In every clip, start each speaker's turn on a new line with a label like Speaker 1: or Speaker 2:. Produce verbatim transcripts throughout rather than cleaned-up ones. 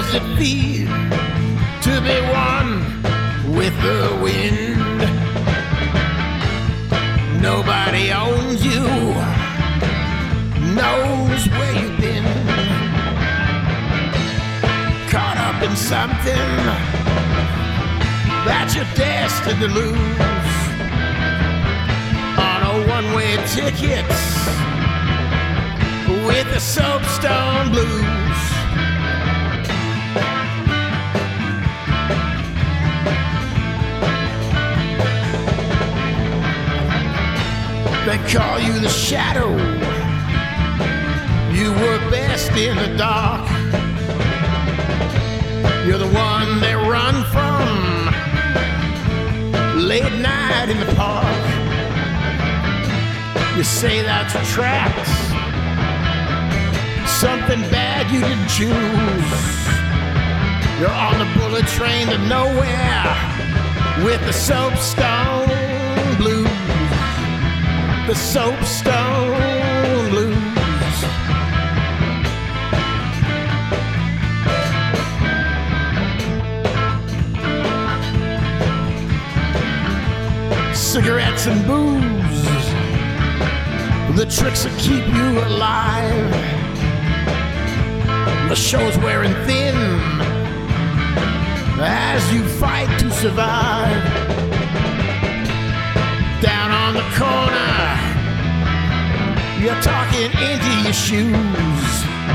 Speaker 1: does it feel to be one with the wind? Nobody owns you, knows where you've been. Caught up in something that you're destined to lose. On a one-way ticket with the Soapstone Blues. They call you the shadow. You work best in the dark. You're the one they run from late night in the park. You say that you're trapped, something bad you didn't choose. You're on the bullet train to nowhere with the Soapstone Blues. The Soapstone Blues. Cigarettes and booze, the tricks that keep you alive. The show's wearing thin as you fight to survive. Down on the corner, you're talking into your shoes.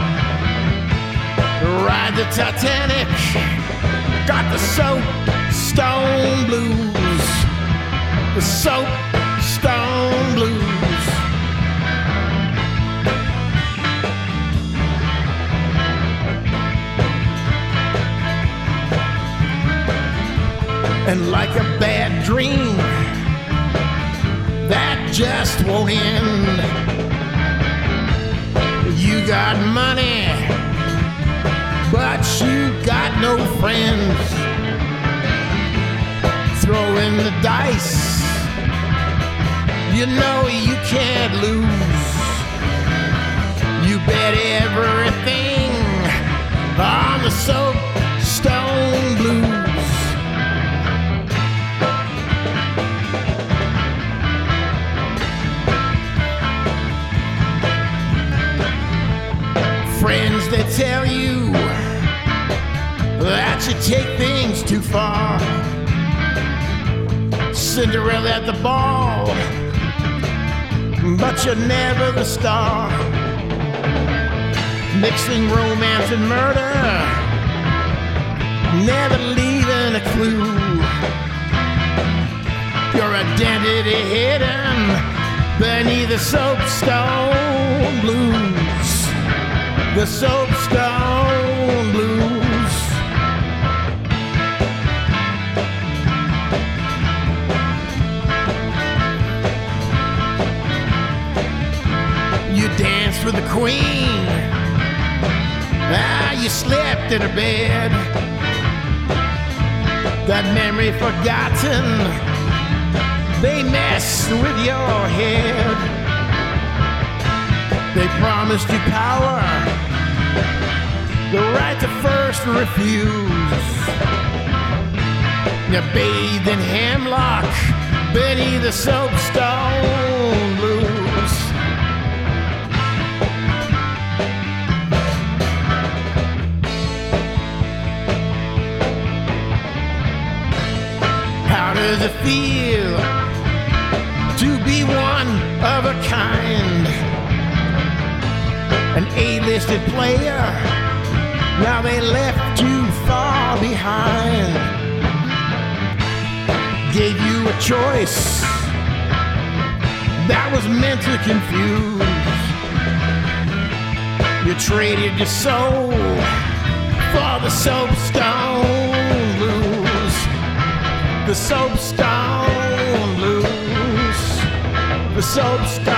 Speaker 1: Ride the Titanic, got the Soapstone Blues. The Soapstone Blues. And like a bad dream that just won't end, you got money, but you got no friends. Throw in the dice, you know you can't lose. You bet everything on the Soapstone Blues. Friends that tell you that you take things too far. Cinderella at the ball, but you're never the star. Mixing romance and murder, never leaving a clue. Your identity hidden beneath the Soapstone Blues. The Soapstone Blues. You danced with the Queen, ah, you slept in her bed. That memory forgotten, they mess with your head. They promised you power, the right to first refuse. You bathed in hemlock beneath the Soapstone Blues. How does it feel to be one of a kind? An A-listed player, now they left you far behind. Gave you a choice that was meant to confuse. You traded your soul for the Soapstone Blues. The Soapstone Blues. The Soapstone